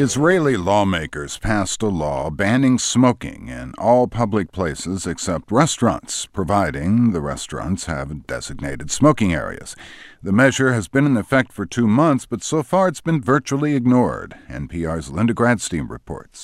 Israeli lawmakers passed a law banning smoking in all public places except restaurants, providing the restaurants have designated smoking areas. The measure has been in effect for 2 months, but so far it's been virtually ignored. NPR's Linda Gradstein reports.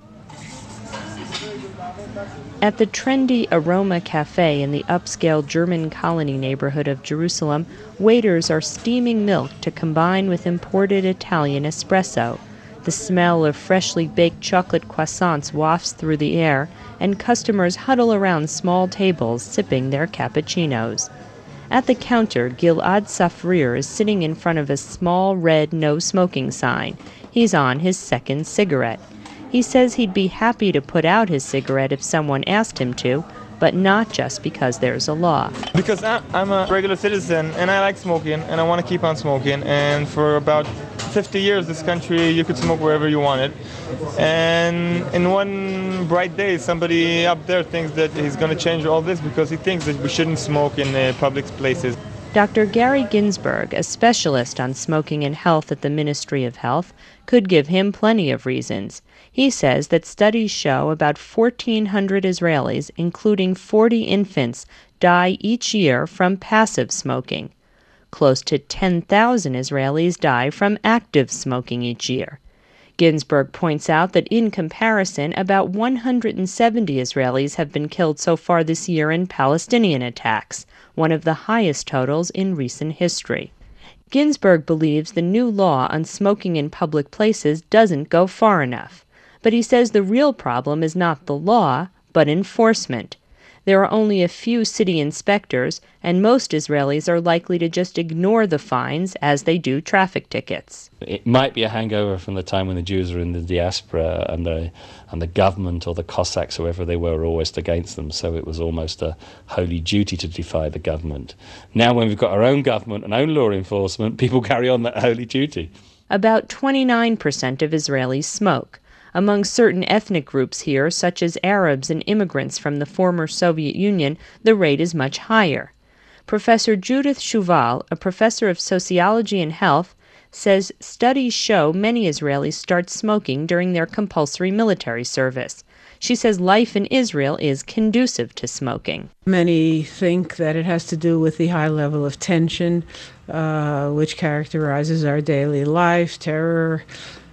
At the trendy Aroma Cafe in the upscale German colony neighborhood of Jerusalem, waiters are steaming milk to combine with imported Italian espresso. The smell of freshly baked chocolate croissants wafts through the air, and customers huddle around small tables sipping their cappuccinos. At the counter, Gilad Safrir is sitting in front of a small red no-smoking sign. He's on his second cigarette. He says he'd be happy to put out his cigarette if someone asked him to, but not just because there's a law. Because I'm a regular citizen and I like smoking and I want to keep on smoking, and for about 50 years this country you could smoke wherever you wanted, and in one bright day somebody up there thinks that he's going to change all this because he thinks that we shouldn't smoke in public places. Dr. Gary Ginsberg, a specialist on smoking and health at the Ministry of Health, could give him plenty of reasons. He says that studies show about 1,400 Israelis, including 40 infants, die each year from passive smoking. Close to 10,000 Israelis die from active smoking each year. Ginsberg points out that in comparison, about 170 Israelis have been killed so far this year in Palestinian attacks, one of the highest totals in recent history. Ginsberg believes the new law on smoking in public places doesn't go far enough. But he says the real problem is not the law, but enforcement. There are only a few city inspectors, and most Israelis are likely to just ignore the fines as they do traffic tickets. It might be a hangover from the time when the Jews were in the diaspora and the government or the Cossacks, whoever they were always against them, so it was almost a holy duty to defy the government. Now when we've got our own government and own law enforcement, people carry on that holy duty. About 29% of Israelis smoke. Among certain ethnic groups here, such as Arabs and immigrants from the former Soviet Union, the rate is much higher. Professor Judith Shuval, a professor of sociology and health, says studies show many Israelis start smoking during their compulsory military service. She says life in Israel is conducive to smoking. Many think that it has to do with the high level of tension, which characterizes our daily life, terror,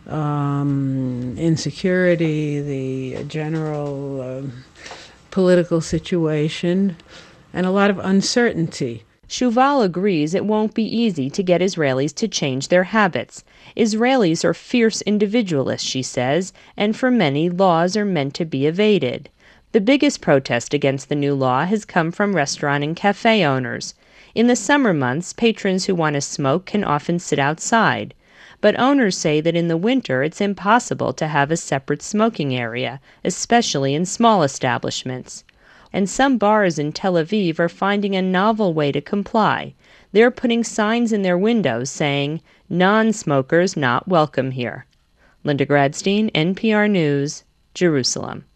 insecurity, the general political situation, and a lot of uncertainty. Shuval agrees it won't be easy to get Israelis to change their habits. Israelis are fierce individualists, she says, and for many, laws are meant to be evaded. The biggest protest against the new law has come from restaurant and cafe owners. In the summer months, patrons who want to smoke can often sit outside. But owners say that in the winter it's impossible to have a separate smoking area, especially in small establishments. And some bars in Tel Aviv are finding a novel way to comply. They're putting signs in their windows saying, "Non-smokers not welcome here." Linda Gradstein, NPR News, Jerusalem.